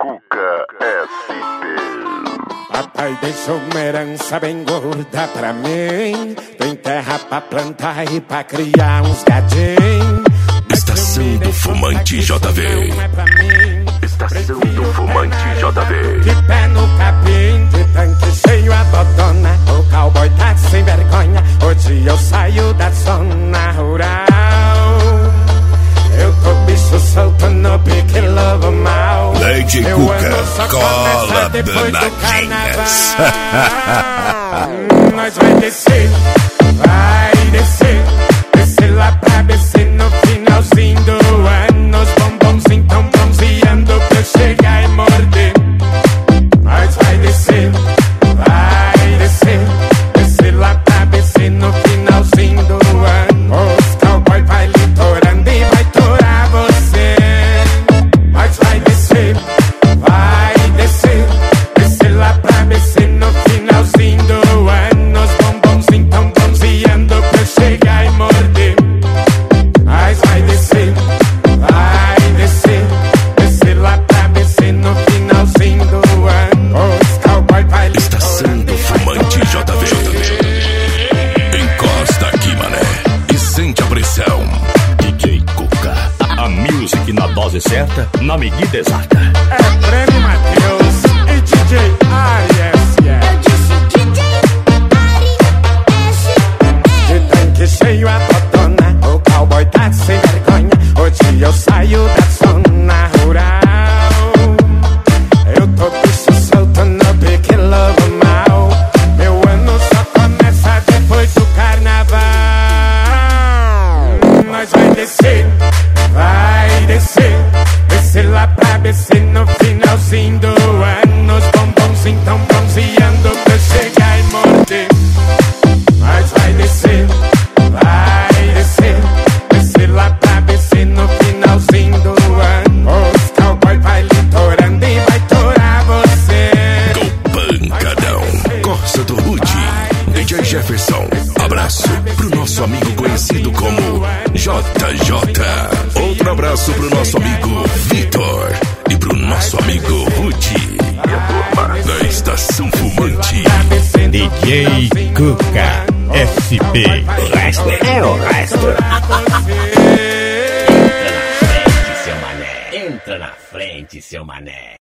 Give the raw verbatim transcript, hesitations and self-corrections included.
Cuca S P. Papai deixou uma herança bem gorda pra mim. Tem terra pra plantar e pra criar uns gadinhos. Estação do Fumante J V. Estação do Fumante J V. De pé no capim, de tanque cheio a botona. O cowboy tá sem vergonha. Hoje eu saio da zona rural. Eu tô bicho solto no pique lobo mal. Lady Cuca, cola danadinhas. Nós vai descer, vai descer. Descer lá pra descer no finalzinho do ano. Os bombonzinhos tão bronzeando pra eu chegar e morder. Nós vai descer, vai descer. Descer lá pra descer no finalzinho do ano. Os cowboy vai litorando e vai torar você. Nós vai descer, vai descer. Descer lá pra descer no finalzinho do ano. Os bombonzinhos tão bronzeando pra eu chegar e morder. Nós vai descer, vai descer. Descer lá pra descer no finalzinho do ano. Os cowboy vai litorando. Estação do Fumante J V. Encosta aqui, mané, e sente a pressão. D J Cuca, a music na dose certa, na medida exata. É Prêmio Matheus e D J Arias. Eu disse D J Ari S De tanque cheio a botona. O cowboy tá sem vergonha. Hoje eu saio da zona rural. Eu tô bicho solto no pique lobo mal. Meu ano só começa depois do carnaval. Nós vai descer, vai descer. Descer lá pra descer no finalzinho do ano. Os bombonzinhos tão bronzeando pra eu chegar e morder. Nós vai descer, vai descer. Descer lá pra descer no finalzinho do ano. Os cowboy vai litorando e vai torar você. Go Pancadão, Corsa do Rude, D J Jefferson. Abraço pro nosso amigo conhecido como J J. Outro abraço pro nosso amigo Vitor e pro nosso amigo Rude. E a turma da Estação Fumante. D J Cuca S P. O resto é o resto. Entra na frente, seu mané. Entra na frente, seu mané.